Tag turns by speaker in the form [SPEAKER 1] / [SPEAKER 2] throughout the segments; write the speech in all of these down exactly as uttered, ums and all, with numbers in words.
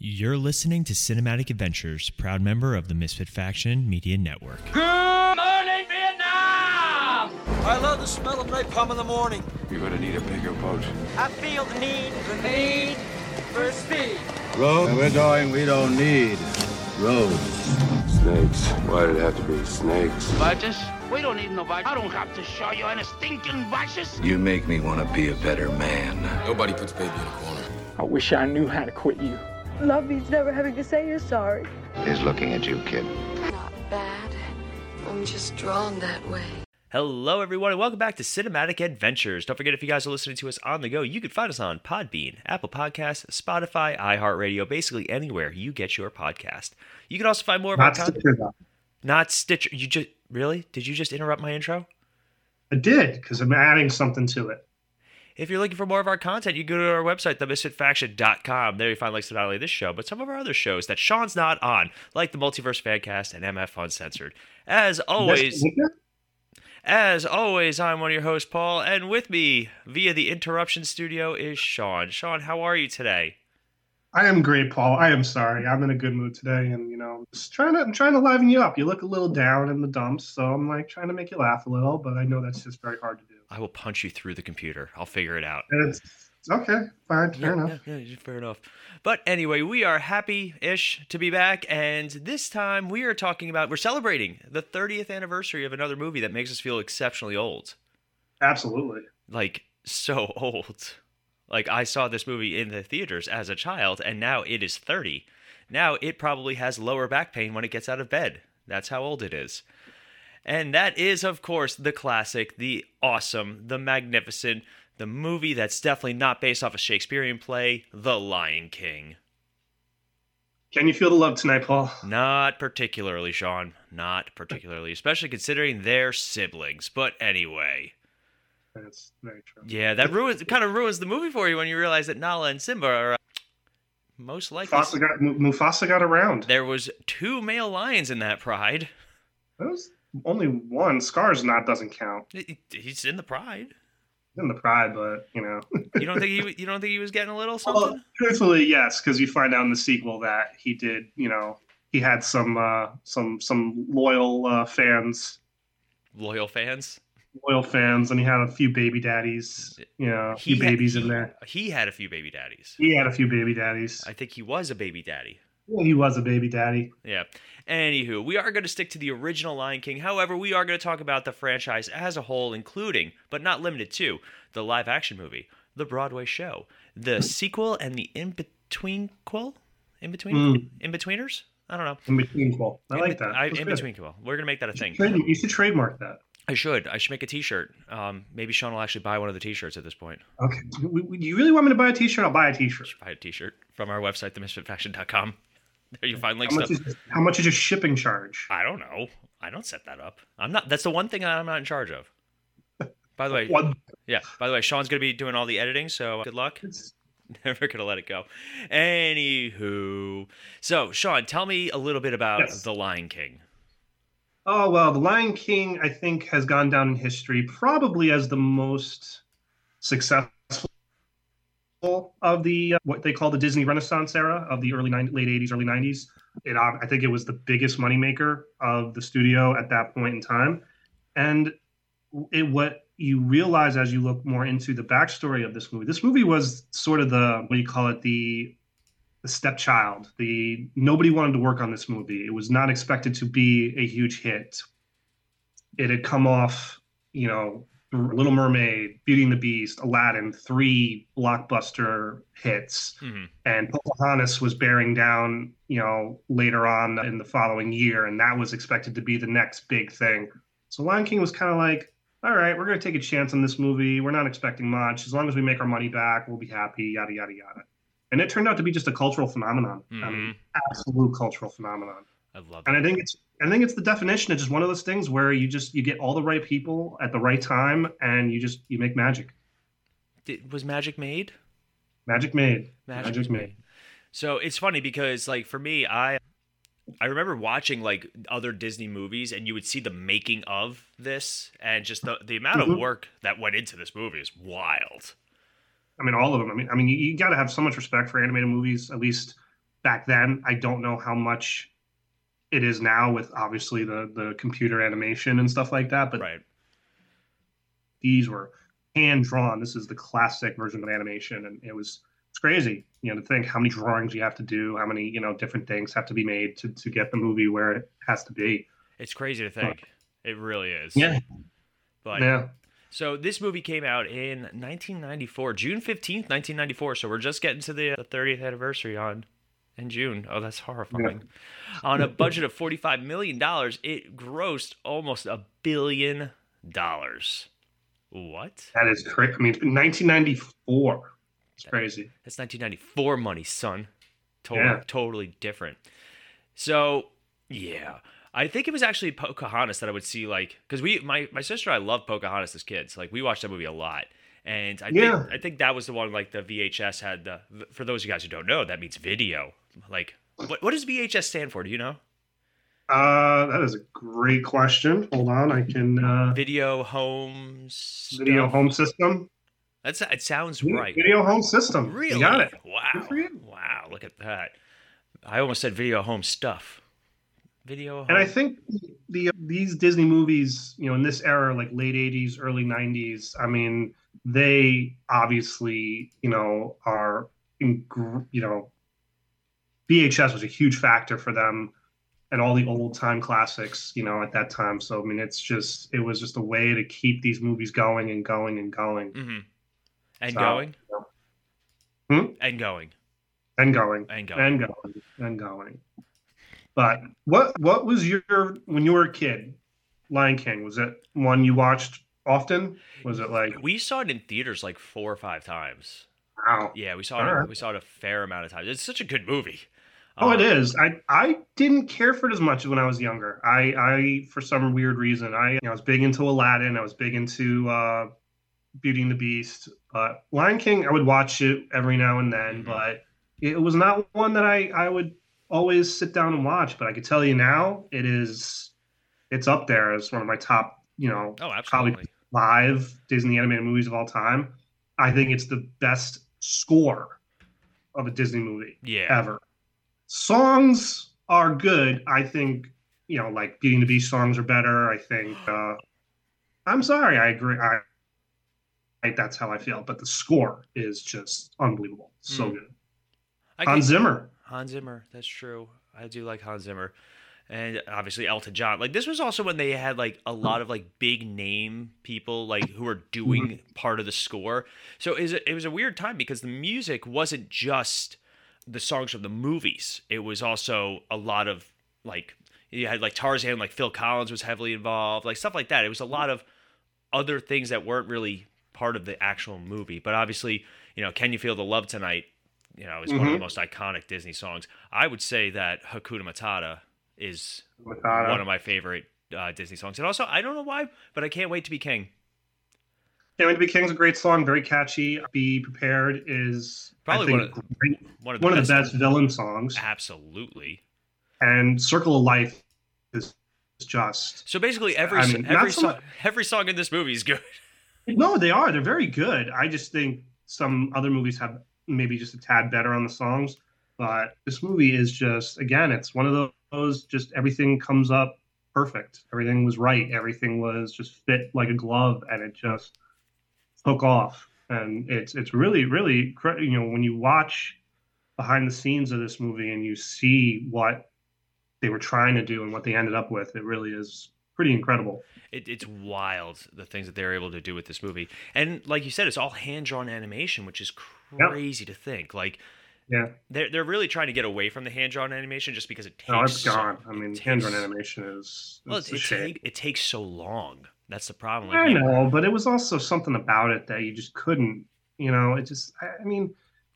[SPEAKER 1] You're listening to Cinematic Adventures, proud member of the Misfit Faction Media Network.
[SPEAKER 2] Good morning, Vietnam!
[SPEAKER 3] I love the smell of napalm in the morning.
[SPEAKER 4] You're gonna need a bigger boat.
[SPEAKER 2] I feel the need, the need for speed.
[SPEAKER 5] Road, we're going, we don't need roads.
[SPEAKER 4] Snakes. Why did it have to be snakes?
[SPEAKER 6] Badges? We don't need no badges. I don't have to show you any stinking badges.
[SPEAKER 5] You make me want to be a better man.
[SPEAKER 4] Nobody puts baby in a corner.
[SPEAKER 7] I wish I knew how to quit you.
[SPEAKER 8] Love means never having to say you're sorry.
[SPEAKER 5] He's looking at you, kid.
[SPEAKER 8] Not bad. I'm just drawn that way.
[SPEAKER 1] Hello, everyone, and welcome back to Cinematic Adventures. Don't forget, if you guys are listening to us on the go, you can find us on Podbean, Apple Podcasts, Spotify, iHeartRadio, basically anywhere you get your podcast. You can also find more of
[SPEAKER 9] Not
[SPEAKER 1] our
[SPEAKER 9] Stitcher,
[SPEAKER 1] content. Not Stitcher. You just really? Did you just interrupt my intro?
[SPEAKER 9] I did, because I'm adding something to it.
[SPEAKER 1] If you're looking for more of our content, you can go to our website, the misfit faction dot com. There you find links to not only this show, but some of our other shows that Sean's not on, like the Multiverse Fancast and M F Uncensored. As always, as always, I'm one of your hosts, Paul, and with me via the interruption studio is Sean. Sean, how are you today?
[SPEAKER 9] I am great, Paul. I am sorry. I'm in a good mood today, and you know, just trying to I'm trying to liven you up. You look a little down in the dumps, so I'm like trying to make you laugh a little, but I know that's just very hard to do.
[SPEAKER 1] I will punch you through the computer. I'll figure it out.
[SPEAKER 9] It's, it's okay, fine, fair
[SPEAKER 1] yeah,
[SPEAKER 9] enough.
[SPEAKER 1] Yeah, yeah, fair enough. But anyway, we are happy-ish to be back, and this time we are talking about, we're celebrating the thirtieth anniversary of another movie that makes us feel exceptionally old.
[SPEAKER 9] Absolutely.
[SPEAKER 1] Like, so old. Like, I saw this movie in the theaters as a child, and now it is thirty. Now it probably has lower back pain when it gets out of bed. That's how old it is. And that is, of course, the classic, the awesome, the magnificent, the movie that's definitely not based off a Shakespearean play, The Lion King.
[SPEAKER 9] Can you feel the love tonight, Paul?
[SPEAKER 1] Not particularly, Sean. Not particularly, especially considering they're siblings. But anyway.
[SPEAKER 9] That's very true.
[SPEAKER 1] Yeah, that ruins, kind of ruins the movie for you when you realize that Nala and Simba are uh, most likely...
[SPEAKER 9] Mufasa got, Mufasa got around.
[SPEAKER 1] There was two male lions in that pride.
[SPEAKER 9] That was only one. Scar's not doesn't count.
[SPEAKER 1] He's in the pride.
[SPEAKER 9] In the pride, but you know.
[SPEAKER 1] You don't think he? You don't think he was getting a little something?
[SPEAKER 9] Well, truthfully, yes, because you find out in the sequel that he did. You know, he had some uh, some some loyal uh, fans.
[SPEAKER 1] Loyal fans.
[SPEAKER 9] Loyal fans, and he had a few baby daddies. You know, a few
[SPEAKER 1] he had,
[SPEAKER 9] babies
[SPEAKER 1] he,
[SPEAKER 9] in there.
[SPEAKER 1] He had a few baby daddies.
[SPEAKER 9] He had a few baby daddies.
[SPEAKER 1] I think he was a baby daddy.
[SPEAKER 9] Yeah, he was a baby daddy.
[SPEAKER 1] Yeah. Anywho, we are going to stick to the original Lion King. However, we are going to talk about the franchise as a whole, including, but not limited to, the live-action movie, the Broadway show, the sequel, and the in-between-quel? In-between?
[SPEAKER 9] Mm.
[SPEAKER 1] In-betweeners? I don't know.
[SPEAKER 9] In-between-quel. I
[SPEAKER 1] in
[SPEAKER 9] like that.
[SPEAKER 1] I, in-between-quel. We're going to make that a thing.
[SPEAKER 9] Trade, you should trademark that.
[SPEAKER 1] I should. I should make a T-shirt. Um, maybe Sean will actually buy one of the T-shirts at this point.
[SPEAKER 9] Okay. You really want me to buy a T-shirt? I'll buy a T-shirt.
[SPEAKER 1] Buy a T-shirt from our website, the misfit faction dot com. There you find links.
[SPEAKER 9] How much,
[SPEAKER 1] to...
[SPEAKER 9] is, how much is your shipping charge?
[SPEAKER 1] I don't know. I don't set that up. I'm not. That's the one thing I'm not in charge of. By the way,
[SPEAKER 9] one.
[SPEAKER 1] yeah. By the way, Sean's gonna be doing all the editing, so good luck.
[SPEAKER 9] It's...
[SPEAKER 1] Never gonna let it go. Anywho, so Sean, tell me a little bit about
[SPEAKER 9] yes.
[SPEAKER 1] The Lion King.
[SPEAKER 9] Oh well, The Lion King, I think, has gone down in history probably as the most successful of the uh, what they call the Disney Renaissance era of the early late eighties, early nineties. It, uh, I think it was the biggest moneymaker of the studio at that point in time. And it, what you realize as you look more into the backstory of this movie, this movie was sort of the, what do you call it, the the stepchild. The nobody wanted to work on this movie. It was not expected to be a huge hit. It had come off, you know, Little Mermaid, Beauty and the Beast, Aladdin, three blockbuster hits. Mm-hmm. And Pocahontas was bearing down, you know, later on in the following year, and that was expected to be the next big thing. So Lion King was kind of like, all right, we're going to take a chance on this movie. We're not expecting much. As long as we make our money back, we'll be happy, yada, yada, yada. And it turned out to be just a cultural phenomenon. Mm-hmm. I mean, absolute cultural phenomenon.
[SPEAKER 1] I love
[SPEAKER 9] and
[SPEAKER 1] that.
[SPEAKER 9] I think it's I think it's the definition of just one of those things where you just you get all the right people at the right time and you just you make magic.
[SPEAKER 1] Did, was magic made?
[SPEAKER 9] Magic made.
[SPEAKER 1] Magic,
[SPEAKER 9] magic made.
[SPEAKER 1] made. So it's funny because like for me, I I remember watching like other Disney movies and you would see the making of this and just the, the amount mm-hmm. of work that went into this movie is wild.
[SPEAKER 9] I mean, all of them. I mean, I mean, you, you got to have so much respect for animated movies, at least back then. I don't know how much it is now with obviously the the computer animation and stuff like that, but
[SPEAKER 1] Right.
[SPEAKER 9] these were hand drawn. This is the classic version of animation, and it was it's crazy, you know, to think how many drawings you have to do, how many, you know, different things have to be made to to get the movie where it has to be.
[SPEAKER 1] It's crazy to think. It really is.
[SPEAKER 9] Yeah.
[SPEAKER 1] But
[SPEAKER 9] Yeah.
[SPEAKER 1] so this movie came out in nineteen ninety-four, June fifteenth, nineteen ninety-four. So we're just getting to the thirtieth anniversary on in June. Oh, that's horrifying. On a budget of forty-five million dollars, it grossed almost a billion dollars. What?
[SPEAKER 9] That is crazy. I mean, nineteen ninety-four. It's crazy.
[SPEAKER 1] That's nineteen ninety-four money, son. Totally,
[SPEAKER 9] Yeah.
[SPEAKER 1] totally different. So, yeah. I think it was actually Pocahontas that I would see, like, because we, my, my sister and I loved Pocahontas as kids. Like, we watched that movie a lot. And I
[SPEAKER 9] Yeah.
[SPEAKER 1] think I think that was the one, like, the V H S had the, for those of you guys who don't know, that means video. Like, what, what does V H S stand for? Do you know?
[SPEAKER 9] Uh, that is a great question. Hold on, I can. Uh,
[SPEAKER 1] Video home stuff?
[SPEAKER 9] video home system.
[SPEAKER 1] That's, it sounds
[SPEAKER 9] Yeah,
[SPEAKER 1] right.
[SPEAKER 9] Video home system.
[SPEAKER 1] Really?
[SPEAKER 9] You got it. Good
[SPEAKER 1] Wow.
[SPEAKER 9] for you.
[SPEAKER 1] Wow, look at that. I almost said video home stuff. Video home.
[SPEAKER 9] And I think the these Disney movies, you know, in this era, like late eighties, early nineties, I mean, they obviously, you know, are, in, gr- you know, V H S was a huge factor for them and all the old time classics, you know, at that time. So, I mean, it's just, it was just a way to keep these movies going and going and going.
[SPEAKER 1] Mm-hmm. And
[SPEAKER 9] So,
[SPEAKER 1] going?
[SPEAKER 9] you know. Hmm?
[SPEAKER 1] And going.
[SPEAKER 9] And going.
[SPEAKER 1] And going.
[SPEAKER 9] And going. And going. But what what was your, when you were a kid, Lion King, was it one you watched often? Was it like,
[SPEAKER 1] We saw it in theaters like four or five times.
[SPEAKER 9] wow.
[SPEAKER 1] Yeah, we saw
[SPEAKER 9] All
[SPEAKER 1] it.
[SPEAKER 9] right.
[SPEAKER 1] We saw it a fair amount of times. It's such a good movie.
[SPEAKER 9] Oh, it
[SPEAKER 1] Um,
[SPEAKER 9] is. I I didn't care for it as much when I was younger. I I for some weird reason I you know, I was big into Aladdin. I was big into uh, Beauty and the Beast. But Lion King, I would watch it every now and then,
[SPEAKER 1] Mhm.
[SPEAKER 9] but it was not one that I I would always sit down and watch. But I could tell you now, it is it's up there as one of my top, you know,
[SPEAKER 1] Oh,
[SPEAKER 9] probably
[SPEAKER 1] absolutely.
[SPEAKER 9] five Disney animated movies of all time. I think it's the best score of a Disney movie
[SPEAKER 1] Yeah.
[SPEAKER 9] ever. Songs are good. I think, you know, like Beauty and the Beast songs are better. I think, uh, I'm sorry, I agree. I, I that's how I feel. But the score is just unbelievable. So
[SPEAKER 1] Mm.
[SPEAKER 9] good.
[SPEAKER 1] I
[SPEAKER 9] Hans
[SPEAKER 1] can-
[SPEAKER 9] Zimmer.
[SPEAKER 1] Hans Zimmer. That's true. I do like Hans Zimmer. And obviously Elton John. Like this was also when they had like a lot of like big name people like who were doing part of the score. So it was a, it was a weird time because the music wasn't just the songs from the movies. It was also a lot of like you had like Tarzan, like Phil Collins was heavily involved, like stuff like that. It was a lot of other things that weren't really part of the actual movie. But obviously, you know, Can You Feel the Love Tonight, you know, is one of the
[SPEAKER 9] Mhm.
[SPEAKER 1] most iconic Disney songs. I would say that Hakuna Matata is
[SPEAKER 9] Matata.
[SPEAKER 1] one of my favorite uh, Disney songs. And also, I don't know why, but I Can't Wait to Be King.
[SPEAKER 9] Can't Wait to Be King's a great song, very catchy. Be Prepared is
[SPEAKER 1] Probably
[SPEAKER 9] I
[SPEAKER 1] one
[SPEAKER 9] think,
[SPEAKER 1] of-
[SPEAKER 9] great.
[SPEAKER 1] One of the,
[SPEAKER 9] one
[SPEAKER 1] best,
[SPEAKER 9] of the best villain songs.
[SPEAKER 1] Absolutely.
[SPEAKER 9] And Circle of Life is just
[SPEAKER 1] So basically, every
[SPEAKER 9] I
[SPEAKER 1] s-
[SPEAKER 9] mean, not
[SPEAKER 1] every
[SPEAKER 9] so
[SPEAKER 1] song
[SPEAKER 9] much-
[SPEAKER 1] every song in this movie is good.
[SPEAKER 9] no, they are. They're very good. I just think some other movies have maybe just a tad better on the songs. But this movie is just, again, it's one of those, just everything comes up perfect. Everything was right. Everything was just fit like a glove, and it just took off. And it's it's really, really, cre- you know, when you watch behind the scenes of this movie and you see what they were trying to do and what they ended up with, it really is pretty incredible.
[SPEAKER 1] It, it's wild the things that they're able to do with this movie, and like you said, it's all hand drawn animation, which is crazy to think. Like,
[SPEAKER 9] Yeah.
[SPEAKER 1] they're they're really trying to get away from the hand drawn animation just because it takes.
[SPEAKER 9] No, it's
[SPEAKER 1] so-
[SPEAKER 9] gone. I
[SPEAKER 1] it
[SPEAKER 9] mean,
[SPEAKER 1] takes-
[SPEAKER 9] hand-drawn animation is
[SPEAKER 1] Well,
[SPEAKER 9] it's
[SPEAKER 1] it,
[SPEAKER 9] a
[SPEAKER 1] it,
[SPEAKER 9] shame.
[SPEAKER 1] take, it takes so long. That's the problem. Like,
[SPEAKER 9] I
[SPEAKER 1] you-
[SPEAKER 9] know, but it was also something about it that you just couldn't. You know, it just. I, I mean,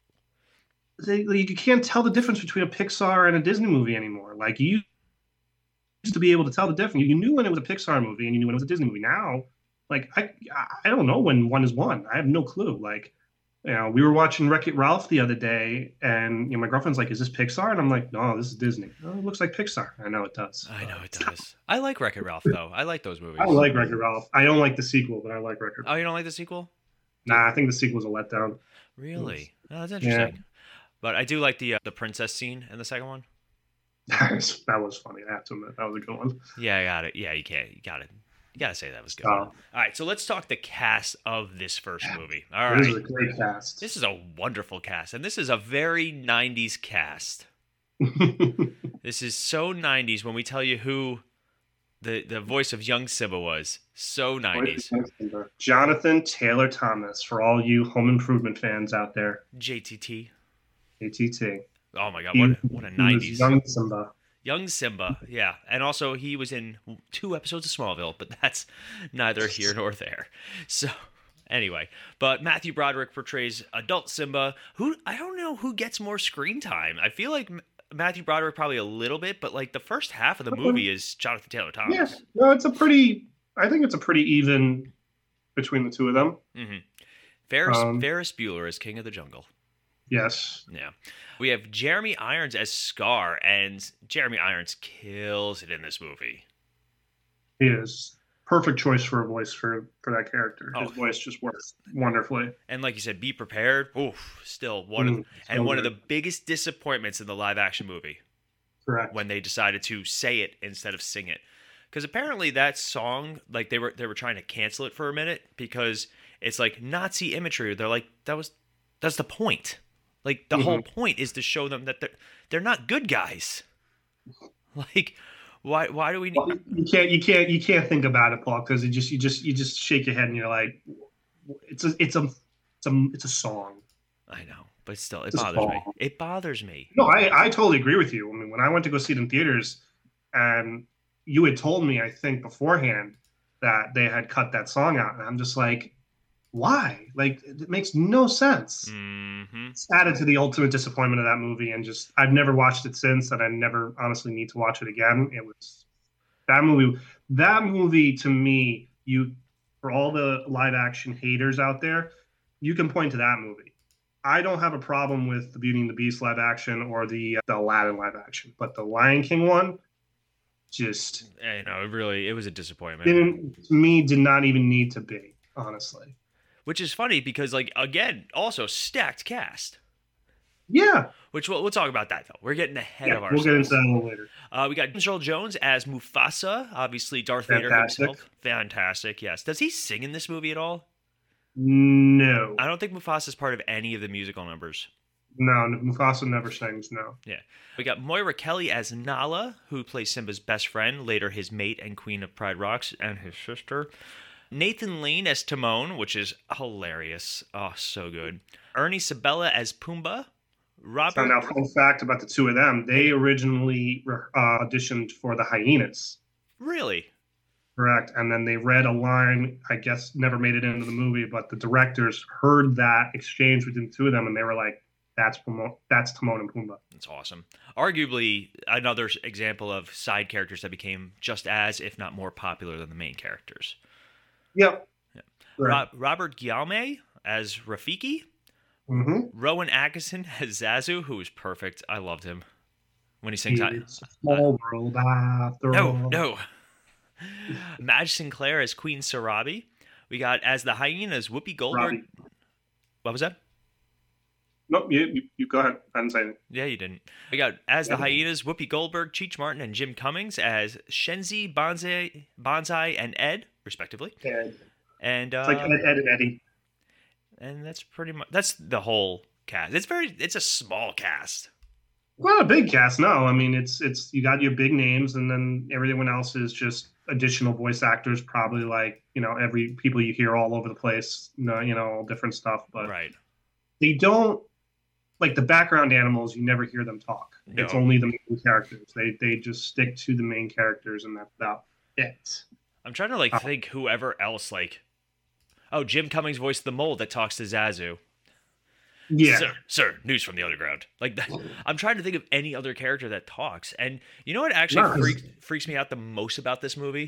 [SPEAKER 9] they, like, you can't tell the difference between a Pixar and a Disney movie anymore. Like you used to be able to tell the difference. You knew when it was a Pixar movie and you knew when it was a Disney movie. Now, like I, I don't know when one is one. I have no clue. Like, you know, we were watching Wreck-It Ralph the other day, and you know, my girlfriend's like, "Is this Pixar?" And I'm like, "No, this is Disney." Oh, it looks like Pixar. I know it does.
[SPEAKER 1] I know it does. I like Wreck-It Ralph though. I like those movies.
[SPEAKER 9] I like Wreck-It Ralph. I don't like the sequel, but I like Wreck-It Ralph.
[SPEAKER 1] Oh, you don't like the sequel?
[SPEAKER 9] Nah, I think the sequel's a letdown.
[SPEAKER 1] Really? Oh, that's interesting. But I do like the uh, the princess scene in the second one.
[SPEAKER 9] That was, that was funny. I have to admit, that was a good one.
[SPEAKER 1] Yeah, I got it. Yeah, you can't. You got it. You got to say that was good.
[SPEAKER 9] Uh,
[SPEAKER 1] All right, so let's talk the cast of this first movie. All
[SPEAKER 9] This
[SPEAKER 1] right.
[SPEAKER 9] is a great cast.
[SPEAKER 1] This is a wonderful cast, and this is a very nineties cast. This is so nineties when we tell you who the, the voice of young Simba was. So nineties.
[SPEAKER 9] Jonathan Taylor Thomas, for all you Home Improvement fans out there.
[SPEAKER 1] J T T.
[SPEAKER 9] A T T.
[SPEAKER 1] Oh my God,
[SPEAKER 9] He-
[SPEAKER 1] what, what a
[SPEAKER 9] he was
[SPEAKER 1] nineties.
[SPEAKER 9] Young Simba.
[SPEAKER 1] Young Simba, yeah. And also, he was in two episodes of Smallville, but that's neither here nor there. So, anyway. But Matthew Broderick portrays adult Simba, who, I don't know who gets more screen time. I feel like M- Matthew Broderick probably a little bit, but like the first half of the movie is Jonathan Taylor Thomas.
[SPEAKER 9] Yeah, no, it's a pretty. I think it's a pretty even between the two of them.
[SPEAKER 1] Mm-hmm. Ferris,
[SPEAKER 9] Um,
[SPEAKER 1] Ferris Bueller is King of the Jungle.
[SPEAKER 9] Yes.
[SPEAKER 1] Yeah. We have Jeremy Irons as Scar, and Jeremy Irons kills it in this movie.
[SPEAKER 9] He is perfect choice for a voice for for that character. His
[SPEAKER 1] Oh.
[SPEAKER 9] voice just works wonderfully.
[SPEAKER 1] And like you said, be prepared. Oof, still one of
[SPEAKER 9] Mm,
[SPEAKER 1] and
[SPEAKER 9] so
[SPEAKER 1] one of
[SPEAKER 9] good.
[SPEAKER 1] the biggest disappointments in the live action movie
[SPEAKER 9] Correct.
[SPEAKER 1] when they decided to say it instead of sing it. Because apparently that song, like they were they were trying to cancel it for a minute because it's like Nazi imagery. They're like, that was that's the point. Like the
[SPEAKER 9] Mhm.
[SPEAKER 1] whole point is to show them that they're they're not good guys. Like, why why do we need?
[SPEAKER 9] Well, you can't you can't you can't think about it, Paul, because you just you just you just shake your head and you're like, it's a it's a it's a it's a song.
[SPEAKER 1] I know, but still, it
[SPEAKER 9] It's a
[SPEAKER 1] bothers me.
[SPEAKER 9] song.
[SPEAKER 1] It bothers me.
[SPEAKER 9] No, I I totally agree with you. I mean, when I went to go see it in theaters, and you had told me, I think beforehand, that they had cut that song out, and I'm just like, why? Like, it makes no sense.
[SPEAKER 1] Mm-hmm.
[SPEAKER 9] It's added to the ultimate disappointment of that movie, and just I've never watched it since, and I never honestly need to watch it again. It was that movie. That movie to me, you for all the live action haters out there, you can point to that movie. I don't have a problem with the Beauty and the Beast live action or the the Aladdin live action, but the Lion King one, just
[SPEAKER 1] You know, it really, it was a disappointment.
[SPEAKER 9] didn't to me did not even need to be, honestly.
[SPEAKER 1] Which is funny because, like, again, also stacked cast.
[SPEAKER 9] Yeah,
[SPEAKER 1] Which we'll, we'll talk about that though. We're getting ahead
[SPEAKER 9] yeah
[SPEAKER 1] of
[SPEAKER 9] we'll
[SPEAKER 1] ourselves.
[SPEAKER 9] get into that a little later.
[SPEAKER 1] Uh, we got James Earl Jones as Mufasa, obviously Darth Vader
[SPEAKER 9] Fantastic.
[SPEAKER 1] himself. Fantastic, yes. Does he sing in this movie at all?
[SPEAKER 9] No,
[SPEAKER 1] I don't think Mufasa is part of any of the musical numbers.
[SPEAKER 9] no, Mufasa never sings. No.
[SPEAKER 1] Yeah. We got Moira Kelly as Nala, who plays Simba's best friend, later his mate and queen of Pride Rocks, and his sister. Nathan Lane as Timon, which is hilarious. Oh, so good. Ernie Sabella as Pumbaa. Robert.
[SPEAKER 9] So now, fun fact about the two of them: they originally uh, auditioned for the Hyenas,
[SPEAKER 1] Really?
[SPEAKER 9] correct? And then they read a line. I guess never made it into the movie, but the directors heard that exchange between the two of them, and they were like, "That's Pumo- that's Timon and Pumbaa."
[SPEAKER 1] That's awesome. Arguably, another example of side characters that became just as, if not more popular than the main characters.
[SPEAKER 9] Yep.
[SPEAKER 1] Yeah.
[SPEAKER 9] Right.
[SPEAKER 1] Ro- Robert Guillaume as Rafiki.
[SPEAKER 9] Mm-hmm.
[SPEAKER 1] Rowan Atkinson as Zazu, who was perfect. I loved him when he sings.
[SPEAKER 9] It's a small world after
[SPEAKER 1] No,
[SPEAKER 9] all.
[SPEAKER 1] no. Madge Sinclair as Queen Sarabi. We got as the hyenas Whoopi Goldberg.
[SPEAKER 9] Robbie.
[SPEAKER 1] What was that?
[SPEAKER 9] Nope. You, you, you go ahead. I didn't say anything.
[SPEAKER 1] Yeah, you didn't. We got as the hyenas Whoopi Goldberg, Cheech Martin, and Jim Cummings as Shenzi, Bonsai, Bonsai, and Ed, respectively.
[SPEAKER 9] Ed.
[SPEAKER 1] And uh,
[SPEAKER 9] It's like Ed, Ed and Eddie.
[SPEAKER 1] and that's pretty much that's the whole cast. It's very it's a small cast.
[SPEAKER 9] Well, a big cast. No, I mean it's it's you got your big names, and then everyone else is just additional voice actors. Probably like you know every people you hear all over the place. You know, you know all different stuff, but
[SPEAKER 1] Right.
[SPEAKER 9] they don't like the background animals. You never hear them talk.
[SPEAKER 1] No.
[SPEAKER 9] It's only the main characters. They they just stick to the main characters, and that's about it.
[SPEAKER 1] I'm trying to like
[SPEAKER 9] Uh,
[SPEAKER 1] think whoever else like oh, Jim Cummings voiced the mole that talks to Zazu.
[SPEAKER 9] Yeah.
[SPEAKER 1] Sir, sir, news from the underground. Like that, I'm trying to think of any other character that talks. And you know what actually
[SPEAKER 9] No, 'cause-
[SPEAKER 1] freaks, freaks me out the most about this movie?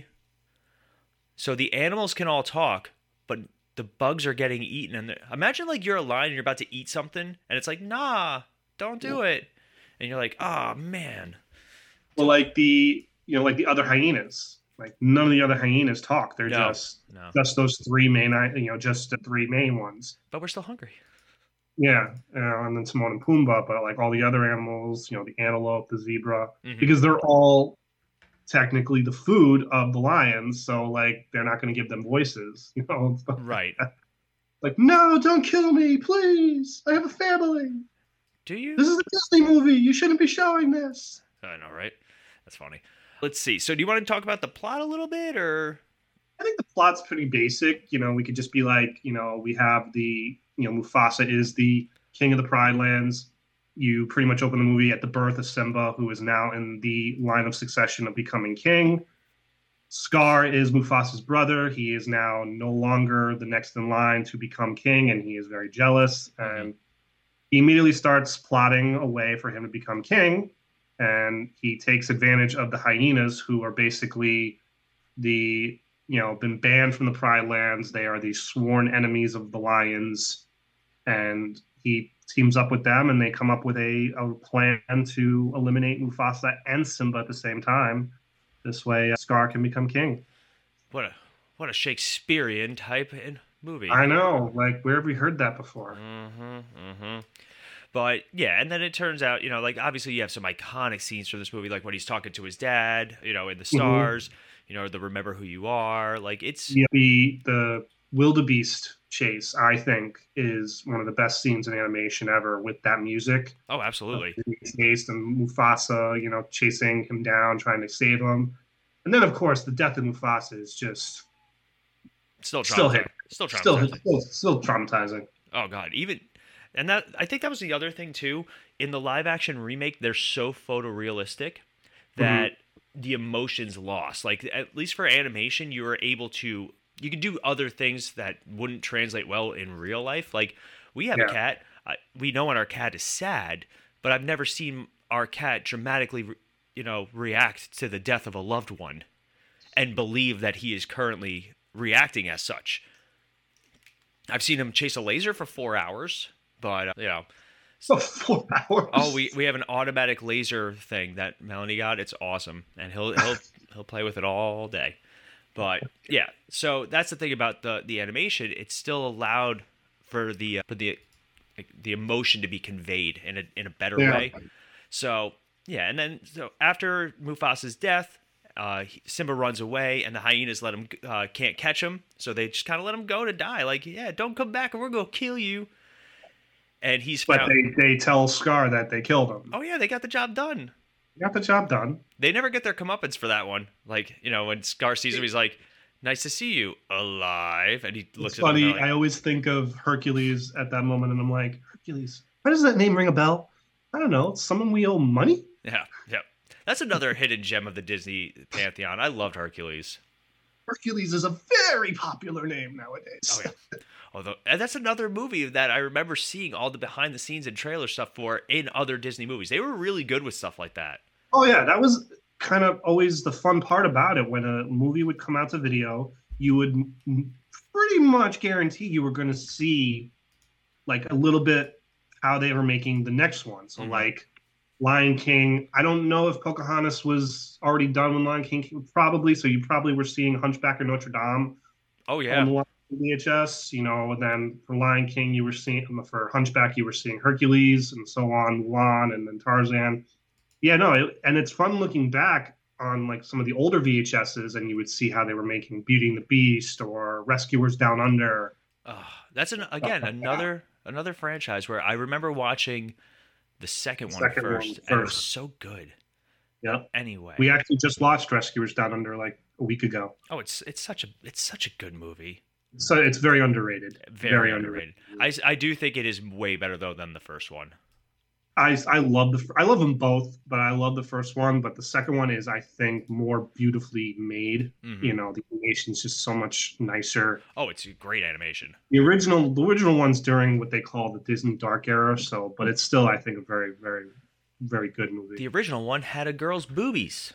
[SPEAKER 1] So the animals can all talk, but the bugs are getting eaten. And they're- imagine like you're a lion and you're about to eat something, and it's like, nah, don't do it. And you're like, oh man.
[SPEAKER 9] Well, like the you know like the other hyenas. Like none of the other hyenas talk. They're
[SPEAKER 1] No,
[SPEAKER 9] just
[SPEAKER 1] no.
[SPEAKER 9] just those three main you know just the three main ones.
[SPEAKER 1] But we're still hungry.
[SPEAKER 9] Yeah, uh, and then Timon and Pumbaa, but like all the other animals, you know, the antelope, the zebra,
[SPEAKER 1] Mhm.
[SPEAKER 9] because they're all technically the food of the lions. So like they're not going to give them voices, you know. and stuff like
[SPEAKER 1] Right.
[SPEAKER 9] that. Like, no, don't kill me, please. I have a family.
[SPEAKER 1] Do you?
[SPEAKER 9] This is a Disney movie. You shouldn't be showing this.
[SPEAKER 1] I know, right? That's funny. Let's see. So, do you want to talk about the plot a little bit, or?
[SPEAKER 9] I think the plot's pretty basic. You know, we could just be like, you know, we have the, you know, Mufasa is the king of the Pride Lands. You pretty much open the movie at the birth of Simba, who is now in the line of succession of becoming king. Scar is Mufasa's brother. He is now no longer the next in line to become king, and he is very jealous. And he immediately starts plotting a way for him to become king. And he takes advantage of the hyenas, who are basically the, you know, been banned from the Pride Lands. They are the sworn enemies of the lions. And he teams up with them, and they come up with a, a plan to eliminate Mufasa and Simba at the same time. This way, uh, Scar can become king.
[SPEAKER 1] What a what a Shakespearean type in movie.
[SPEAKER 9] I know. Like, where have we heard that before?
[SPEAKER 1] Mm-hmm. Mm-hmm. But yeah, and then it turns out, you know, like obviously you have some iconic scenes from this movie, like when he's talking to his dad, you know, in the stars, mm-hmm. you know, the "Remember Who You Are." Like it's
[SPEAKER 9] yeah, the the wildebeest chase, I think, is one of the best scenes in animation ever with that music.
[SPEAKER 1] Oh, absolutely.
[SPEAKER 9] Chased and Mufasa, you know, chasing him down, trying to save him. And then, of course, the death of Mufasa is just
[SPEAKER 1] still
[SPEAKER 9] still hit,
[SPEAKER 1] still traumatizing.
[SPEAKER 9] Still, still, still traumatizing.
[SPEAKER 1] Oh God, even and that I think that was the other thing too. In the live action remake, they're so photorealistic that mm-hmm. the emotions lost. Like at least for animation, you were able to you could do other things that wouldn't translate well in real life. Like we have yeah. a cat. Uh, we know when our cat is sad, but I've never seen our cat dramatically, re- you know, react to the death of a loved one and believe that he is currently reacting as such. I've seen him chase a laser for four hours, but, uh, you know.
[SPEAKER 9] So four hours?
[SPEAKER 1] Oh, we, we have an automatic laser thing that Melanie got. It's awesome. And he'll he'll he'll play with it all day. But yeah, so that's the thing about the, the animation. It's still allowed for the uh, for the the emotion to be conveyed in a in a better yeah. way. So yeah, and then so after Mufasa's death, uh, Simba runs away, and the hyenas let him uh, can't catch him, so they just kind of let him go to die. Like, yeah, don't come back, or we're gonna kill you. And he's
[SPEAKER 9] but
[SPEAKER 1] found...
[SPEAKER 9] they they tell Scar that they killed him.
[SPEAKER 1] Oh yeah, they got the job done.
[SPEAKER 9] Got the job done.
[SPEAKER 1] They never get their comeuppance for that one. Like, you know, when Scar sees him, he's like, "Nice to see you, alive." And he looks
[SPEAKER 9] it's
[SPEAKER 1] at
[SPEAKER 9] funny,
[SPEAKER 1] him. Like,
[SPEAKER 9] I always think of Hercules at that moment, and I'm like, Hercules. Why does that name ring a bell? I don't know. It's someone we owe money.
[SPEAKER 1] Yeah, yeah. That's another hidden gem of the Disney pantheon. I loved Hercules.
[SPEAKER 9] Hercules is a very popular name nowadays.
[SPEAKER 1] Oh yeah. Although and that's another movie that I remember seeing all the behind the scenes and trailer stuff for in other Disney movies. They were really good with stuff like that.
[SPEAKER 9] Oh yeah, that was kind of always the fun part about it. When a movie would come out to video, you would pretty much guarantee you were going to see like a little bit how they were making the next one. So mm-hmm. like Lion King, I don't know if Pocahontas was already done when Lion King came, probably. So you probably were seeing Hunchback of Notre Dame.
[SPEAKER 1] Oh yeah.
[SPEAKER 9] On the V H S, you know, and then for Lion King, you were seeing for Hunchback, you were seeing Hercules and so on, Mulan, and then Tarzan. Yeah, no, it, and it's fun looking back on like some of the older V H S's, and you would see how they were making Beauty and the Beast or Rescuers Down Under.
[SPEAKER 1] Oh, that's an again another another franchise where I remember watching the second one
[SPEAKER 9] second
[SPEAKER 1] first,
[SPEAKER 9] one first,
[SPEAKER 1] and it was so good.
[SPEAKER 9] Yeah.
[SPEAKER 1] Anyway,
[SPEAKER 9] we actually just watched Rescuers Down Under like a week ago.
[SPEAKER 1] Oh, it's it's such a it's such a good movie.
[SPEAKER 9] So it's very underrated.
[SPEAKER 1] Very, very underrated. underrated. I, I do think it is way better though than the first one.
[SPEAKER 9] I I love the I love them both, but I love the first one. But the second one is, I think, more beautifully made. Mm-hmm. You know, the animation's just so much nicer.
[SPEAKER 1] Oh, it's great animation.
[SPEAKER 9] The original the original one's during what they call the Disney Dark Era. So, but it's still, I think, a very very very good movie.
[SPEAKER 1] The original one had a girl's boobies.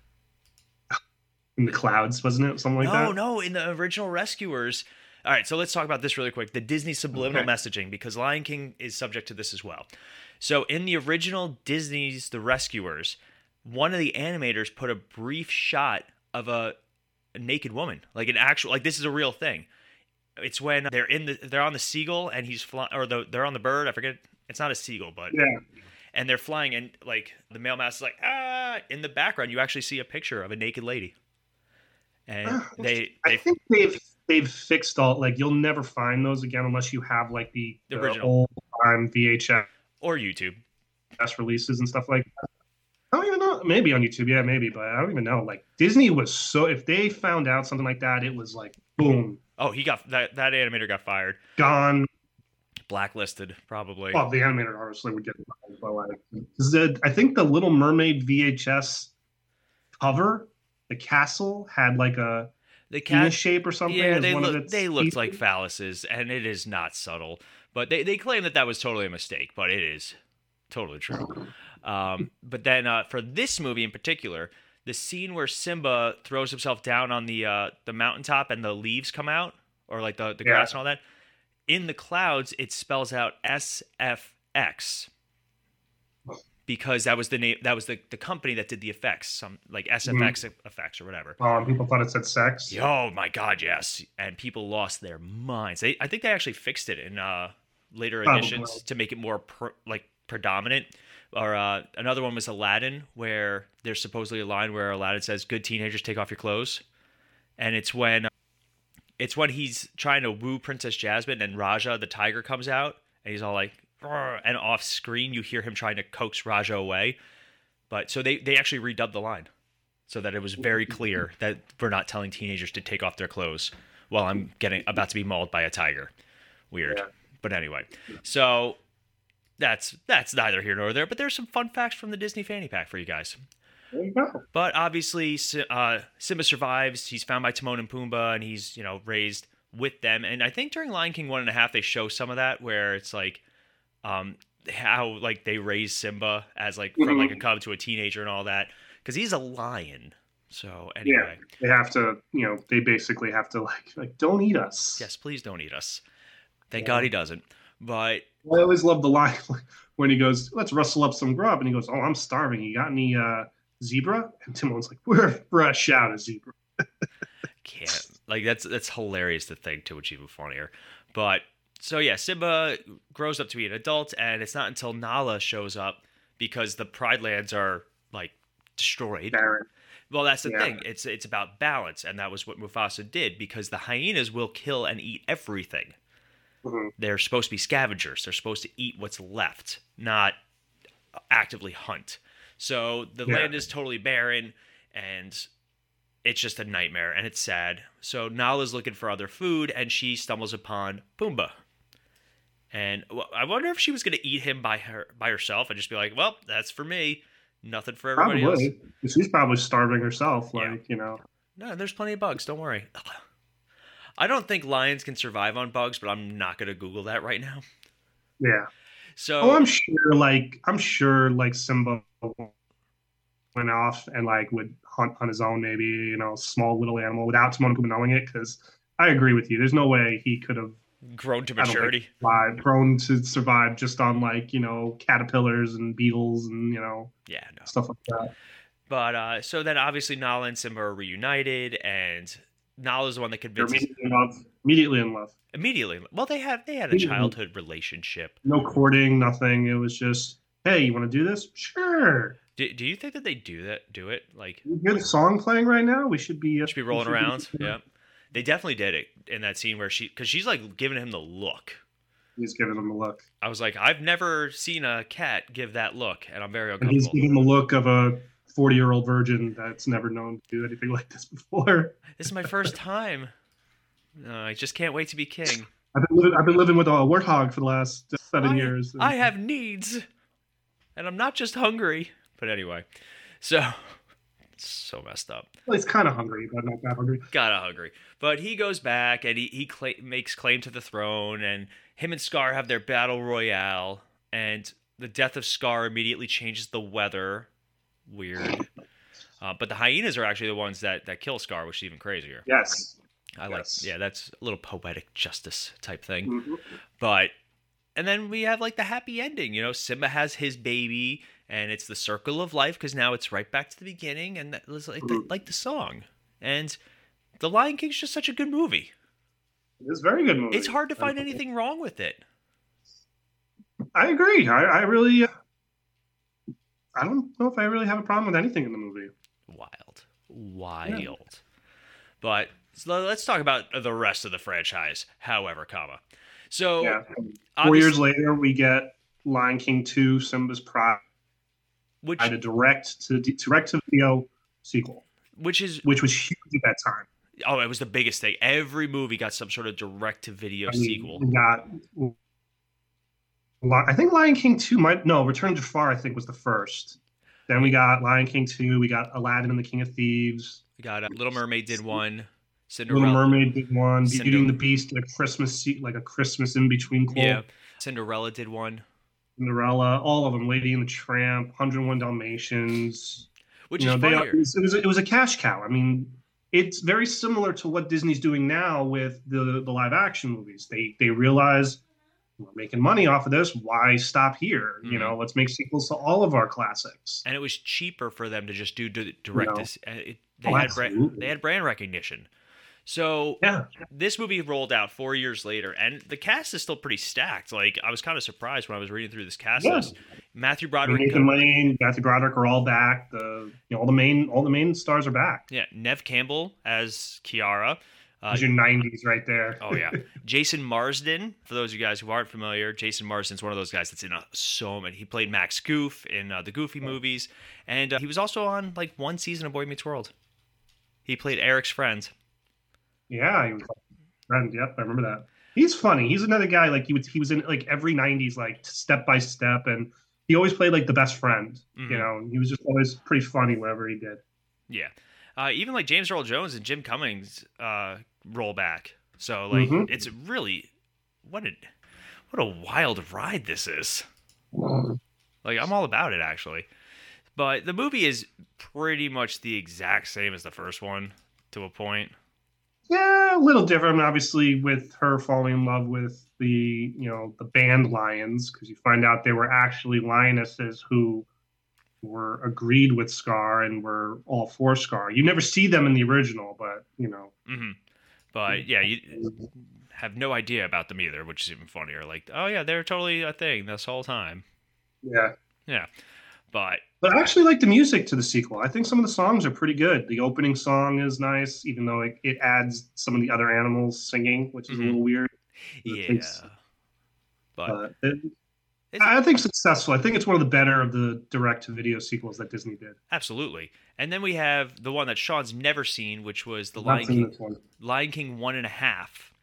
[SPEAKER 9] In the clouds, wasn't it? Something like
[SPEAKER 1] no,
[SPEAKER 9] that?
[SPEAKER 1] No, no. In the original Rescuers. All right, so let's talk about this really quick. The Disney subliminal okay. messaging, because Lion King is subject to this as well. So in the original Disney's The Rescuers, one of the animators put a brief shot of a, a naked woman, like an actual, like this is a real thing. It's when they're in the they're on the seagull and he's flying, or the, they're on the bird. I forget. It's not a seagull, but
[SPEAKER 9] Yeah.
[SPEAKER 1] and they're flying, and like the male mouse is like ah. In the background, you actually see a picture of a naked lady, and they
[SPEAKER 9] I
[SPEAKER 1] they
[SPEAKER 9] think they've they've fixed all like you'll never find those again unless you have like the,
[SPEAKER 1] The
[SPEAKER 9] the
[SPEAKER 1] original.
[SPEAKER 9] old time V H S
[SPEAKER 1] or YouTube.
[SPEAKER 9] releases and stuff like that. I don't even know. Maybe on YouTube, yeah, maybe, but I don't even know. Like Disney was so if they found out something like that, it was like boom,
[SPEAKER 1] Oh, he got that that animator got fired,
[SPEAKER 9] gone.
[SPEAKER 1] blacklisted, probably.
[SPEAKER 9] Well, the animator obviously would get involved, but like, 'cause the, I think the Little Mermaid V H S cover, the castle had like a
[SPEAKER 1] The
[SPEAKER 9] penis
[SPEAKER 1] cat,
[SPEAKER 9] shape or something.
[SPEAKER 1] yeah,
[SPEAKER 9] as
[SPEAKER 1] they
[SPEAKER 9] one of
[SPEAKER 1] look
[SPEAKER 9] its
[SPEAKER 1] they looked like
[SPEAKER 9] pieces.
[SPEAKER 1] phalluses, and it is not subtle. But they they claim that that was totally a mistake, but it is totally true. Um, but then uh, for this movie in particular, the scene where Simba throws himself down on the uh, the mountaintop and the leaves come out, or like the the
[SPEAKER 9] Yeah.
[SPEAKER 1] grass and all that, in the clouds it spells out S F X. Because that was the name, that was the, the company that did the effects, some like S F X effects or whatever.
[SPEAKER 9] Oh, and people thought it said sex.
[SPEAKER 1] Oh my God, yes! And people lost their minds. They, I think they actually fixed it in uh, later
[SPEAKER 9] Probably.
[SPEAKER 1] editions to make it more per, like predominant. Or uh, another one was Aladdin, where there's supposedly a line where Aladdin says, "Good teenagers, take off your clothes," and it's when it's when he's trying to woo Princess Jasmine, and Raja the tiger comes out, and he's all like. And off screen you hear him trying to coax Raja away, but so they they actually redubbed the line so that it was very clear that we're not telling teenagers to take off their clothes while I'm getting about to be mauled by a tiger. Weird.
[SPEAKER 9] Yeah.
[SPEAKER 1] But anyway, so that's that's neither here nor there, but there's some fun facts from the Disney fanny pack for you guys.
[SPEAKER 9] There you go.
[SPEAKER 1] But obviously uh, Simba survives. He's found by Timon and Pumbaa, and he's, you know, raised with them. And I think during Lion King one and a half they show some of that where it's like Um, how like they raise Simba as like from like a cub to a teenager and all that, because he's a lion. So anyway,
[SPEAKER 9] Yeah, they have to, you know, they basically have to like, like don't eat us.
[SPEAKER 1] yes, please don't eat us. Thank God he doesn't. But
[SPEAKER 9] I always love the line when he goes, "Let's rustle up some grub," and he goes, "Oh, I'm starving. You got any uh, zebra?" And Timon's like, "We're fresh out of zebra."
[SPEAKER 1] can't like that's that's hilarious to think too, which is even funnier. But so yeah, Simba grows up to be an adult, and it's not until Nala shows up because the Pride Lands are like destroyed.
[SPEAKER 9] Barren.
[SPEAKER 1] Well, that's the
[SPEAKER 9] Yeah.
[SPEAKER 1] thing. It's it's about balance, and that was what Mufasa did, because the hyenas will kill and eat everything.
[SPEAKER 9] Mhm.
[SPEAKER 1] They're supposed to be scavengers. They're supposed to eat what's left, not actively hunt. So the
[SPEAKER 9] Yeah.
[SPEAKER 1] land is totally barren, and it's just a nightmare, and it's sad. So Nala's looking for other food, and she stumbles upon Pumbaa. And well, I wonder if she was going to eat him by her by herself and just be like, "Well, that's for me, nothing for everybody else."
[SPEAKER 9] Probably. She's probably starving herself. Like,
[SPEAKER 1] Yeah.
[SPEAKER 9] you know.
[SPEAKER 1] No, there's plenty of bugs. Don't worry. I don't think lions can survive on bugs, but I'm not going to Google that right now.
[SPEAKER 9] Yeah.
[SPEAKER 1] So
[SPEAKER 9] Oh, I'm sure. Like, I'm sure. Like Simba went off and like would hunt on his own, maybe, you know, small little animal without Timon and Pumbaa knowing it. Because I agree with you. There's no way he could have
[SPEAKER 1] grown to
[SPEAKER 9] I don't think,
[SPEAKER 1] maturity.
[SPEAKER 9] survived, grown to survive just on like, you know, caterpillars and beetles and, you know,
[SPEAKER 1] Yeah, no.
[SPEAKER 9] stuff like that.
[SPEAKER 1] But uh, so then obviously Nala and Simba are reunited, and Nala's the one that
[SPEAKER 9] They're
[SPEAKER 1] convinces
[SPEAKER 9] immediately in love. Immediately in love.
[SPEAKER 1] immediately. Well, they had they had a
[SPEAKER 9] Immediately.
[SPEAKER 1] childhood relationship.
[SPEAKER 9] No courting, nothing. It was just, hey, you want to do this? Sure.
[SPEAKER 1] Do, do you think that they do that? Do it like
[SPEAKER 9] You get a song playing right now? We should be. Uh,
[SPEAKER 1] should be
[SPEAKER 9] we
[SPEAKER 1] rolling
[SPEAKER 9] should
[SPEAKER 1] around? Yeah, they definitely did it in that scene where she, because she's like giving him the look.
[SPEAKER 9] He's giving him a look.
[SPEAKER 1] I was like, I've never seen a cat give that look, and I'm very
[SPEAKER 9] And he's
[SPEAKER 1] uncomfortable.
[SPEAKER 9] giving the look of a forty-year-old virgin that's never known to do anything like this before.
[SPEAKER 1] This is my first time. Uh, I just can't wait to be king.
[SPEAKER 9] I've been living, I've been living with a warthog for the last seven
[SPEAKER 1] I,
[SPEAKER 9] years.
[SPEAKER 1] I have needs, and I'm not just hungry. But anyway, so so messed up.
[SPEAKER 9] Well, he's kind of hungry, but not that hungry.
[SPEAKER 1] Gotta hungry. But he goes back and he he cla- makes claim to the throne, and him and Scar have their battle royale, and the death of Scar immediately changes the weather. Weird. Uh, but the hyenas are actually the ones that, that kill Scar, which is even crazier.
[SPEAKER 9] Yes.
[SPEAKER 1] I
[SPEAKER 9] Yes.
[SPEAKER 1] like, yeah, that's a little poetic justice type thing.
[SPEAKER 9] Mhm.
[SPEAKER 1] But, and then we have like the happy ending. You know, Simba has his baby, and it's the circle of life because now it's right back to the beginning, and that was like the, like the song. And The Lion King's just such a good movie.
[SPEAKER 9] It's a very good movie.
[SPEAKER 1] It's hard to find anything wrong with it.
[SPEAKER 9] I agree. I, I really, uh, I don't know if I really have a problem with anything in the movie.
[SPEAKER 1] Wild, wild. Yeah. But so let's talk about the rest of the franchise. However, comma. So
[SPEAKER 9] yeah. four years later, we get Lion King two, Simba's Pride, which had a direct to direct to video sequel,
[SPEAKER 1] which is
[SPEAKER 9] which was huge at that time.
[SPEAKER 1] Oh, it was the biggest thing. Every movie got some sort of direct to video I mean, sequel.
[SPEAKER 9] We got, I think Lion King two might no Return to Jafar. I think was the first. Then we got Lion King two. We got Aladdin and the King of Thieves.
[SPEAKER 1] We got uh, Little Mermaid did one. Cinderella.
[SPEAKER 9] Little Mermaid did one.
[SPEAKER 1] Cinder-
[SPEAKER 9] Beauty and the Beast, like Christmas, like a Christmas in between. Quote.
[SPEAKER 1] Yeah. Cinderella did one.
[SPEAKER 9] Cinderella, all of them. Lady and the Tramp, one oh one Dalmatians.
[SPEAKER 1] Which
[SPEAKER 9] you
[SPEAKER 1] is
[SPEAKER 9] know,
[SPEAKER 1] funnier.
[SPEAKER 9] They, it, was, it was a, it was a cash cow. I mean, it's very similar to what Disney's doing now with the the live action movies. They they realize we're making money off of this. Why stop here? Mm-hmm. You know, let's make sequels to all of our classics.
[SPEAKER 1] And it was cheaper for them to just do direct. You know? this. It, they
[SPEAKER 9] oh,
[SPEAKER 1] had brand, they had brand recognition. So
[SPEAKER 9] yeah.
[SPEAKER 1] this movie rolled out four years later, and the cast is still pretty stacked. Like I was kind of surprised when I was reading through this cast yeah. list. Matthew Broderick,
[SPEAKER 9] Nathan Lane, Matthew Broderick are all back. The you know all the main all the main stars are back.
[SPEAKER 1] Yeah, Neve Campbell as Kiara.
[SPEAKER 9] Uh, your nineties right there.
[SPEAKER 1] Oh yeah, Jason Marsden. For those of you guys who aren't familiar, Jason Marsden's one of those guys that's in a, so many. He played Max Goof in uh, the Goofy movies, and uh, he was also on like one season of Boy Meets World. He played Eric's friend.
[SPEAKER 9] Yeah, he was a friend. Yep, I remember that. He's funny. He's another guy like he was. He was in like every nineties like Step by Step, and he always played like the best friend. Mm-hmm. You know, he was just always pretty funny wherever he did.
[SPEAKER 1] Yeah, uh, even like James Earl Jones and Jim Cummings uh, roll back. So like, mm-hmm. it's really what a what a wild ride this is. Mm-hmm. Like I'm all about it actually, but the movie is pretty much the exact same as the first one to a point.
[SPEAKER 9] Yeah, a little different, obviously, with her falling in love with the, you know, the band lions, because you find out they were actually lionesses who were agreed with Scar and were all for Scar. You never see them in the original, but, you know.
[SPEAKER 1] Mm-hmm. But, yeah, you have no idea about them either, which is even funnier. Like, oh, yeah, they're totally a thing this whole time.
[SPEAKER 9] Yeah.
[SPEAKER 1] Yeah. But...
[SPEAKER 9] But I actually like the music to the sequel. I think some of the songs are pretty good. The opening song is nice, even though it, it adds some of the other animals singing, which is mm-hmm. a little weird.
[SPEAKER 1] Yeah.
[SPEAKER 9] Thinks,
[SPEAKER 1] but
[SPEAKER 9] uh, it, I think successful. I think it's one of the better of the direct-to-video sequels that Disney did.
[SPEAKER 1] Absolutely. And then we have the one that Sean's never seen, which was the Lion King, Lion King One and a Half.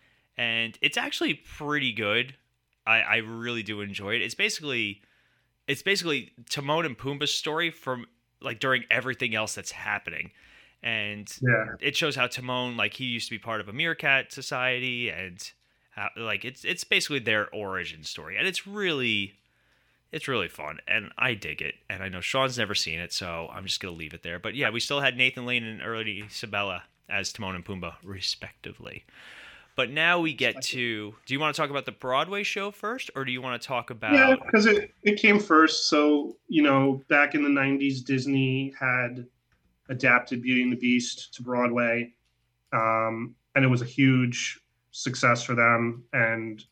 [SPEAKER 1] And it's actually pretty good. I, I really do enjoy it. It's basically... It's basically Timon and Pumbaa's story from like during everything else that's happening, and
[SPEAKER 9] yeah.
[SPEAKER 1] it shows how Timon like he used to be part of a meerkat society, and how, like it's it's basically their origin story, and it's really it's really fun, and I dig it, and I know Sean's never seen it, so I'm just gonna leave it there. But yeah, we still had Nathan Lane and Ernie Sabella as Timon and Pumbaa respectively. But now we get to, do you want to talk about the Broadway show first, or do you want to talk about...
[SPEAKER 9] Yeah, because it, it came first. So, you know, back in the nineties, Disney had adapted Beauty and the Beast to Broadway. Um, and it was a huge success for them. And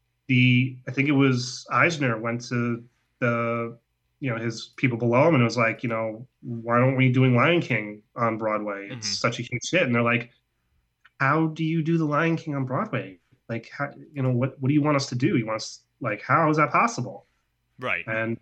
[SPEAKER 9] the, I think it was Eisner went to the, you know, his people below him and it was like, you know, why aren't we doing Lion King on Broadway? It's mm-hmm. such a huge hit. And they're like, how do you do the Lion King on Broadway? Like, how, you know, what, what do you want us to do? You want us, like, how is that possible?
[SPEAKER 1] Right.
[SPEAKER 9] And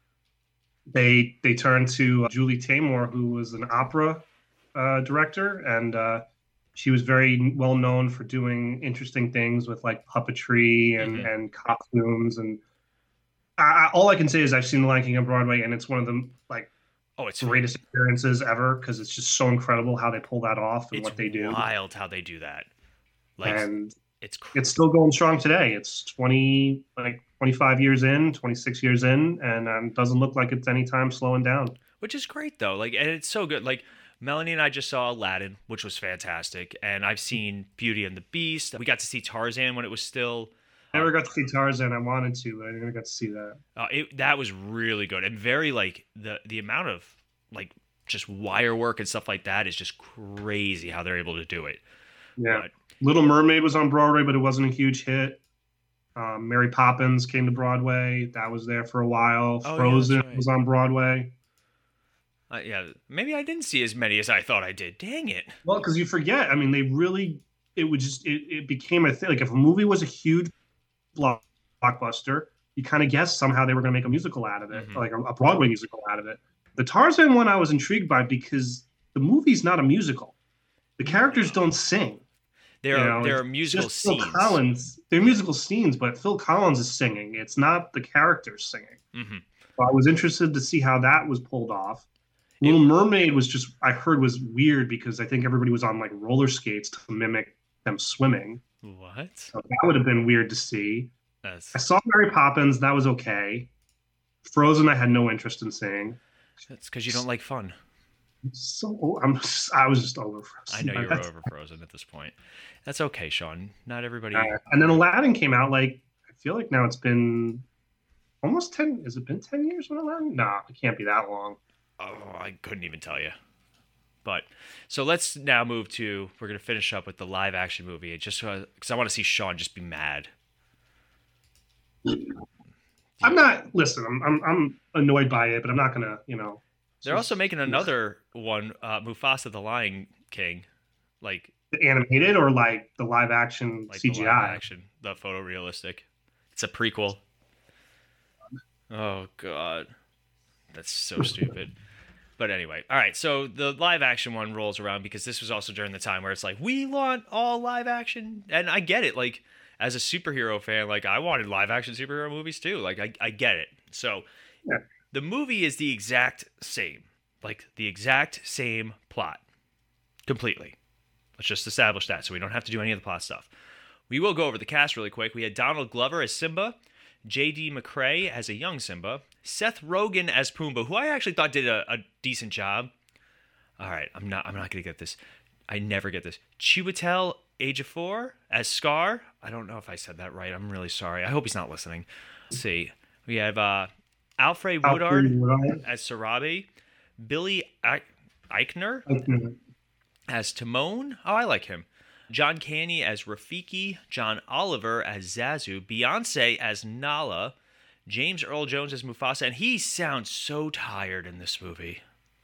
[SPEAKER 9] they, they turned to Julie Taymor, who was an opera uh, director. And uh, she was very well known for doing interesting things with like puppetry and, mm-hmm. and costumes. And I, all I can say is I've seen the Lion King on Broadway and it's one of the like,
[SPEAKER 1] Oh, it's
[SPEAKER 9] greatest experiences ever because it's just so incredible how they pull that off and
[SPEAKER 1] it's
[SPEAKER 9] what they do.
[SPEAKER 1] Wild how they do that. Like,
[SPEAKER 9] and
[SPEAKER 1] it's crazy.
[SPEAKER 9] It's still going strong today. It's twenty like twenty-five years in, twenty-six years in, and um, doesn't look like it's anytime slowing down.
[SPEAKER 1] Which is great though. Like, and it's so good. Like Melanie and I just saw Aladdin, which was fantastic, and I've seen Beauty and the Beast. We got to see Tarzan when it was still.
[SPEAKER 9] I never got to see Tarzan. I wanted to, but I never got to see that.
[SPEAKER 1] Uh, it, that was really good and very like the the amount of like just wire work and stuff like that is just crazy how they're able to do it.
[SPEAKER 9] Yeah.
[SPEAKER 1] But,
[SPEAKER 9] Little Mermaid was on Broadway, but it wasn't a huge hit. Um, Mary Poppins came to Broadway. That was there for a while.
[SPEAKER 1] Oh, yeah,
[SPEAKER 9] Frozen
[SPEAKER 1] that's right.
[SPEAKER 9] was on Broadway.
[SPEAKER 1] uh, yeah, maybe I didn't see as many as I thought I did. Dang it.
[SPEAKER 9] Well, because you forget. I mean, they really, it would just, it, it became a thing. Like if a movie was a huge block- blockbuster, you kind of guessed somehow they were going to make a musical out of it,
[SPEAKER 1] Mhm.
[SPEAKER 9] like a, a Broadway musical out of it. The Tarzan one I was intrigued by because the movie's not a musical. The characters don't sing.
[SPEAKER 1] There
[SPEAKER 9] You
[SPEAKER 1] are
[SPEAKER 9] know,
[SPEAKER 1] there
[SPEAKER 9] it's
[SPEAKER 1] are musical
[SPEAKER 9] just Phil
[SPEAKER 1] scenes.
[SPEAKER 9] Collins. They're musical scenes, but Phil Collins is singing. It's not the characters singing.
[SPEAKER 1] Mhm.
[SPEAKER 9] So I was interested to see how that was pulled off. Little Mermaid was just, I heard, was weird because I think everybody was on like roller skates to mimic them swimming.
[SPEAKER 1] What?
[SPEAKER 9] So that would have been weird to see.
[SPEAKER 1] That's
[SPEAKER 9] I saw Mary Poppins. That was okay. Frozen, I had no interest in seeing.
[SPEAKER 1] that's because you don't like fun.
[SPEAKER 9] So I'm, just, I was just over Frozen.
[SPEAKER 1] I know you're
[SPEAKER 9] That's-
[SPEAKER 1] over Frozen at this point. That's okay, Sean. Not everybody.
[SPEAKER 9] Uh, and then Aladdin came out. Like I feel like now it's been almost ten. Has it been ten years when Aladdin? No, it can't be that long.
[SPEAKER 1] Oh, I couldn't even tell you. But so let's now move to. We're gonna finish up with the live action movie. It just because I want to see Sean just be mad.
[SPEAKER 9] I'm not. Listen, I'm, I'm I'm annoyed by it, but I'm not gonna. You know.
[SPEAKER 1] They're also making another one, uh, Mufasa the Lion King, like
[SPEAKER 9] Animated or like the live action
[SPEAKER 1] like the
[SPEAKER 9] C G I.
[SPEAKER 1] live action, the photorealistic. It's a prequel. Oh god, that's so stupid. But anyway, all right. So the live action one rolls around because this was also during the time where it's like we want all live action, and I get it. Like as a superhero fan, like I wanted live action superhero movies too. Like I, I get it. So
[SPEAKER 9] Yeah.
[SPEAKER 1] the movie is the exact same, like the exact same plot, completely. Let's just establish that so we don't have to do any of the plot stuff. We will go over the cast really quick. We had Donald Glover as Simba, J D McCrae as a young Simba, Seth Rogen as Pumbaa, who I actually thought did a, a decent job. All right, I'm not I'm not going to get this. I never get this. Chiwetel Ejiofor as Scar. I don't know if I said that right. I'm really sorry. I hope he's not listening. Let's see. We have uh, Alfred Woodard
[SPEAKER 9] Alfred Woodard.
[SPEAKER 1] as Sarabi, Billy I- Eichner
[SPEAKER 9] Mhm.
[SPEAKER 1] as Timon. Oh, I like him. John Candy as Rafiki, John Oliver as Zazu, Beyonce as Nala, James Earl Jones as Mufasa, and he sounds so tired in this movie.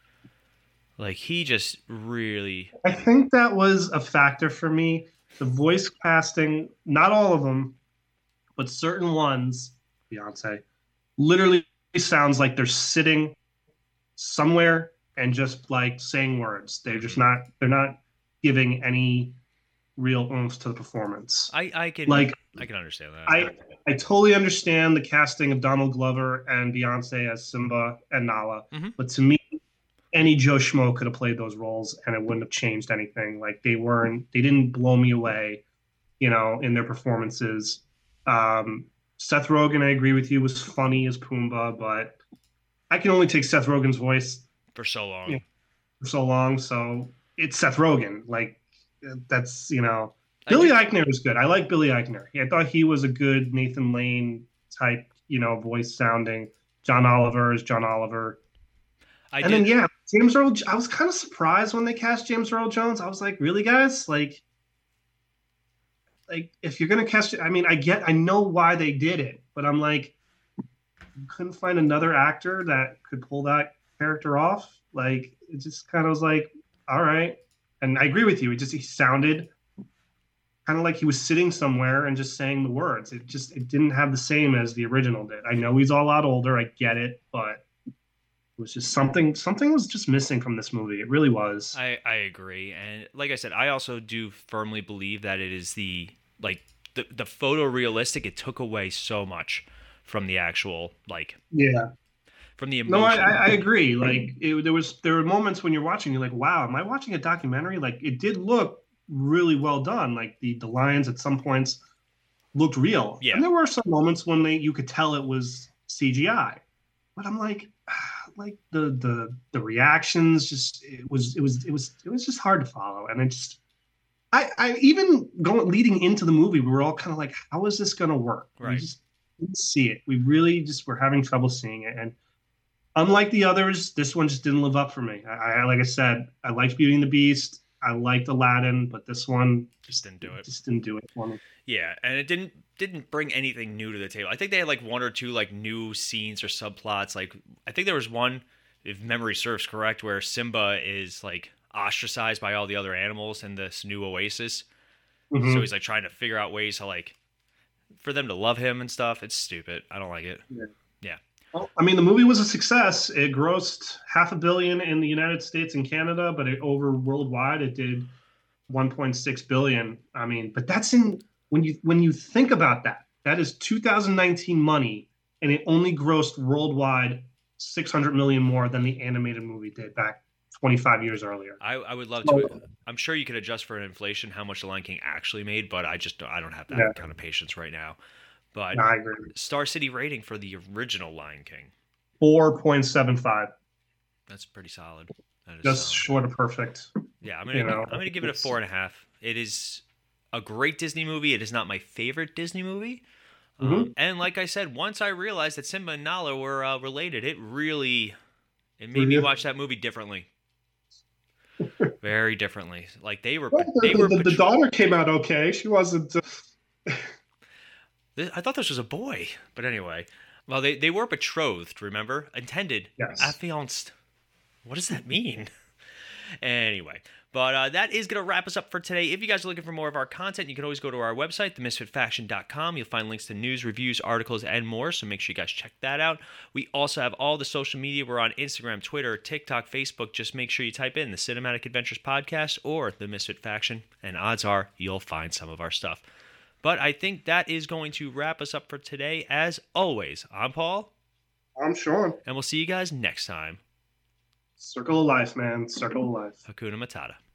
[SPEAKER 1] Like he just really
[SPEAKER 9] I think that was a factor for me. The voice casting, not all of them, but certain ones, Beyonce, literally sounds like they're sitting somewhere and just like saying words. They're just not. They're not giving any real oomph to the performance.
[SPEAKER 1] I I can
[SPEAKER 9] Like,
[SPEAKER 1] I can understand that.
[SPEAKER 9] I I totally understand the casting of Donald Glover and Beyonce as Simba and Nala,
[SPEAKER 1] Mhm.
[SPEAKER 9] but to me, any Joe Schmo could have played those roles, and it wouldn't have changed anything. Like they weren't, they didn't blow me away, you know, in their performances. Um, Seth Rogen, I agree with you, was funny as Pumbaa, but I can only take Seth Rogen's voice
[SPEAKER 1] for so long.
[SPEAKER 9] Yeah. for so long, so it's Seth Rogen. Like that's you know.
[SPEAKER 1] I
[SPEAKER 9] Billy
[SPEAKER 1] do-
[SPEAKER 9] Eichner was good. I like Billy Eichner. I thought he was a good Nathan Lane type, you know, voice sounding. John Oliver is John Oliver.
[SPEAKER 1] I
[SPEAKER 9] and
[SPEAKER 1] did,
[SPEAKER 9] then, yeah, James Earl, I was kind of surprised when they cast James Earl Jones. I was like, really, guys? Like, like if you're going to cast, I mean, I get, I know why they did it, but I'm like, you couldn't find another actor that could pull that character off. Like, it just kind of was like, all right. And I agree with you. It just, he sounded kind of like he was sitting somewhere and just saying the words. It just it didn't have the same as the original did. I know he's a lot older. I get it, but it was just something. Something was just missing from this movie. It really was.
[SPEAKER 1] I, I agree. And like I said, I also do firmly believe that it is the like the the photorealistic, it took away so much from the actual like
[SPEAKER 9] Yeah.
[SPEAKER 1] from the emotion.
[SPEAKER 9] No, I, I I agree. Like it, there was there were moments when you're watching, you're like, wow, am I watching a documentary? Like it did look really well done. Like the the lions at some points looked real.
[SPEAKER 1] Yeah.
[SPEAKER 9] And there were some moments when they you could tell it was C G I. But I'm like, like the the the reactions just it was it was it was it was just hard to follow. And I just I I even going leading into the movie, we were all kind of like, how is this gonna work? We
[SPEAKER 1] Right.
[SPEAKER 9] just didn't see it. We really just were having trouble seeing it. And unlike the others, this one just didn't live up for me. I, I like I said, I liked Beauty and the Beast. I liked Aladdin, but this one
[SPEAKER 1] Just didn't do it.
[SPEAKER 9] Just didn't do it for me.
[SPEAKER 1] Yeah, and it didn't didn't bring anything new to the table. I think they had like one or two like new scenes or subplots. Like I think there was one, if memory serves correct, where Simba is like ostracized by all the other animals in this new oasis.
[SPEAKER 9] Mm-hmm.
[SPEAKER 1] So he's like trying to figure out ways to like for them to love him and stuff. It's stupid. I don't like it.
[SPEAKER 9] Yeah.
[SPEAKER 1] Yeah.
[SPEAKER 9] Well, I mean, the movie was a success. It grossed half a billion in the United States and Canada, but it, over worldwide, it did one point six billion. I mean, but that's in when you when you think about that, that is two thousand nineteen money, and it only grossed worldwide six hundred million more than the animated movie did back twenty-five years earlier.
[SPEAKER 1] I, I would love to. I'm sure you could adjust for inflation how much The Lion King actually made, but I just I don't have that
[SPEAKER 9] Yeah.
[SPEAKER 1] kind of patience right now. But
[SPEAKER 9] No, I agree.
[SPEAKER 1] Star City rating for the original Lion King.
[SPEAKER 9] four point seven five.
[SPEAKER 1] That's pretty solid. That is
[SPEAKER 9] Just
[SPEAKER 1] solid.
[SPEAKER 9] short of perfect.
[SPEAKER 1] Yeah, I'm gonna
[SPEAKER 9] you know,
[SPEAKER 1] I'm gonna give it a
[SPEAKER 9] it's-
[SPEAKER 1] four and a half. It is a great Disney movie. It is not my favorite Disney movie. Um,
[SPEAKER 9] Mhm.
[SPEAKER 1] and like I said, once I realized that Simba and Nala were uh, related, it really it made me
[SPEAKER 9] Yeah.
[SPEAKER 1] watch that movie differently. Very differently. Like they were
[SPEAKER 9] Well,
[SPEAKER 1] they
[SPEAKER 9] the,
[SPEAKER 1] were
[SPEAKER 9] the, the
[SPEAKER 1] portray-
[SPEAKER 9] daughter came out okay. She wasn't. Uh,
[SPEAKER 1] Th- I thought this was a boy, but anyway. Well, they, they were betrothed, remember? Intended.
[SPEAKER 9] Yes.
[SPEAKER 1] Affianced. What does that mean? Anyway, but uh, that is going to wrap us up for today. If you guys are looking for more of our content, you can always go to our website, the misfit faction dot com. You'll find links to news, reviews, articles, and more, so make sure you guys check that out. We also have all the social media. We're on Instagram, Twitter, TikTok, Facebook. Just make sure you type in the Cinematic Adventures Podcast or the Misfit Faction, and odds are you'll find some of our stuff. But I think that is going to wrap us up for today. As always, I'm Paul,
[SPEAKER 9] I'm Sean.
[SPEAKER 1] and we'll see you guys next time.
[SPEAKER 9] Circle of life, man. Circle of life.
[SPEAKER 1] Hakuna Matata.